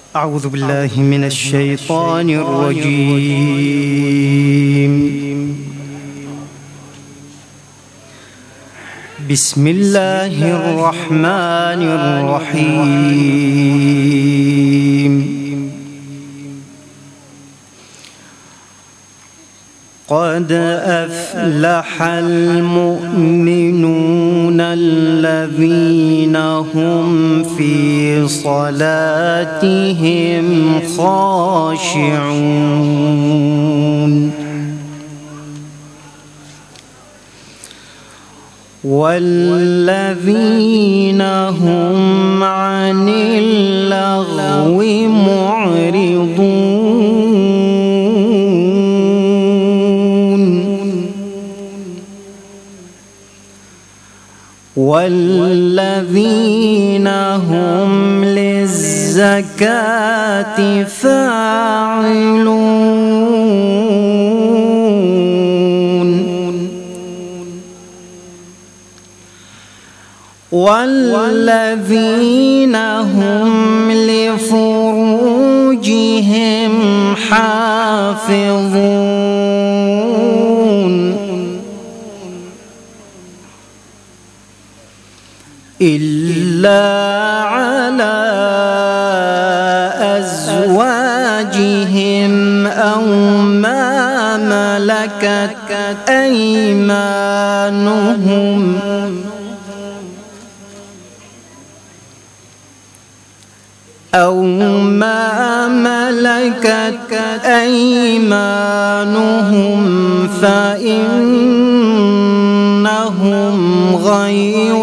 أعوذ بالله من الشيطان الرجيم. بسم الله الرحمن الرحيم. قد أفلح المؤمنون الذين هم في صلاتهم خاشعون والذين هم عن اللغو معرضون والذين هم للزكاة فاعلون والذين هم لفروجهم حافظون إلا على أزواجهم أو ما ملكت أيمانهم فإنهم غير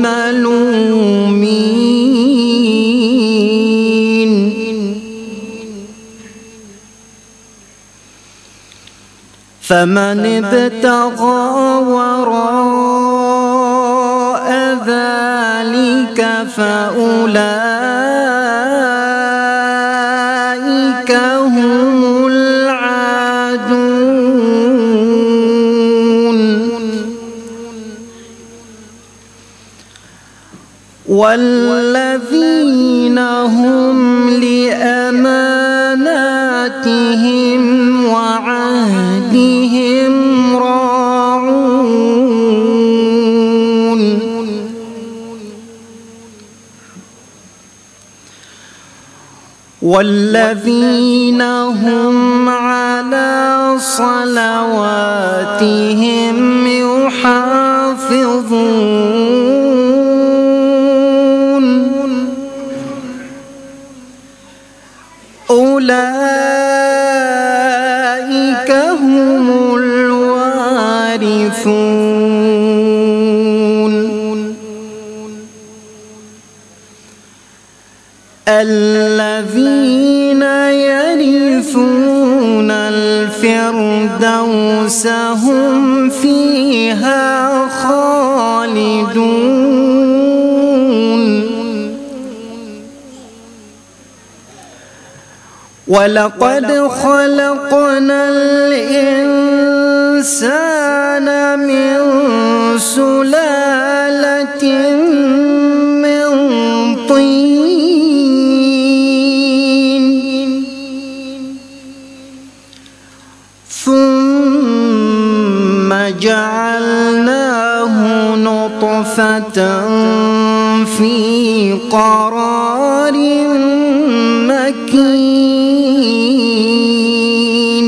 ملومين. فمن ابتغى وراء ذلك فأولئك هم العادون. والذين هم لأماناتهم وعهدهم راعون. والذين هم على صلواتهم يحافظون. أولئك هم الوارثون الذين يرثون الفردوس هم فيها خالدون. ولقد خلقنا الإنسان من سلالة من طين ثم جعلناه نطفة في قرار مكين.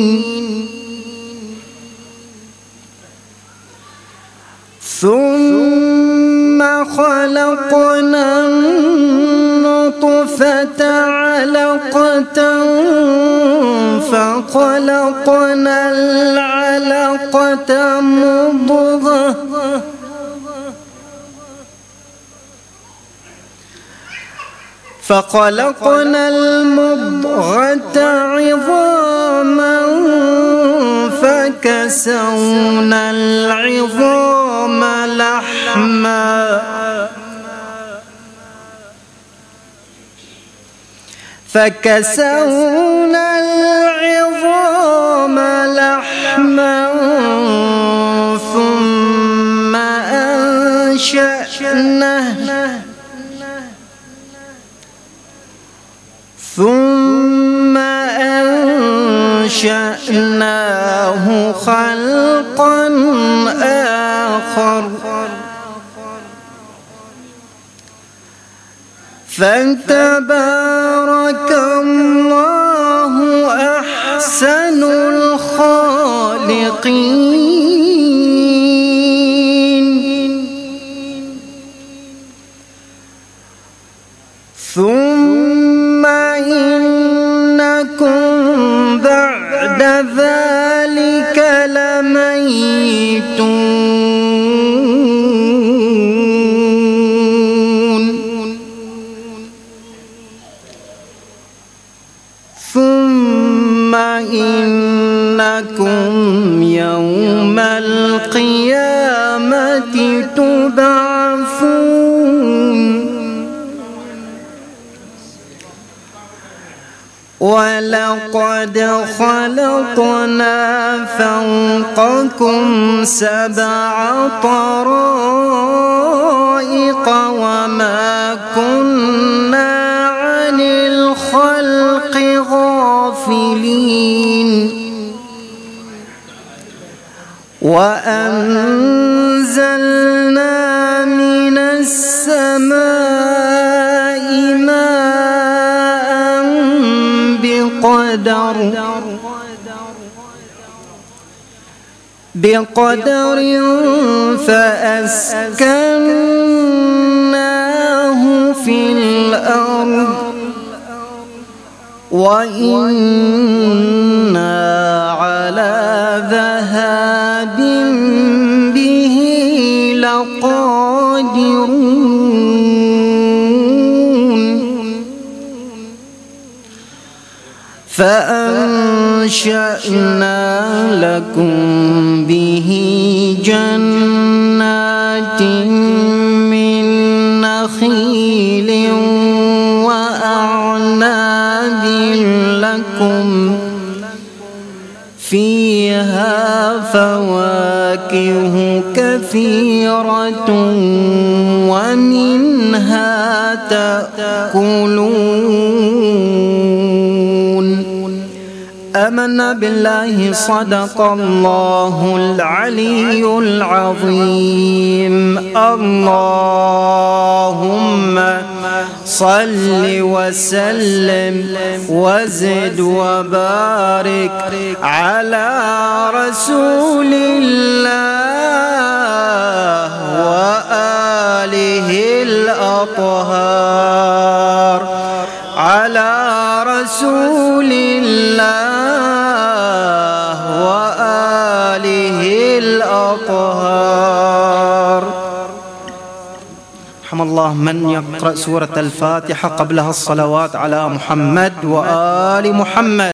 ثم خلقنا النطفة علقة فخلقنا العلقة مضغة فخلقنا المضغة عظاما فكسونا العظام لحما ثم أنشأناه ثم أنشأناه خلقا آخر فتبارك الله أحسن الخالقين. ثم إنكم بعد ذلك لميتون. ثم إنكم يوم القيامة تبعثون. ولقد خلقنا فوقكم 7 طرائق وما كنا عن الخلق غافلين. وأنزلنا من السماء ماء بقدر فأسكناه في الأرض وإنا على ذهاب به لقادرون. فأنشأنا لكم به جنات من نخيل وأعناب لكم فيها فواكه كثيرة ومنها تأكلون. آمنا بالله صدق الله العلي العظيم. اللهم صل وسلم وزد وبارك على رسول الله وآله الأطهار. على رسول الله وآله الأطهار. رحم الله من يقرأ سورة الفاتحة قبلها الصلوات على محمد وآل محمد.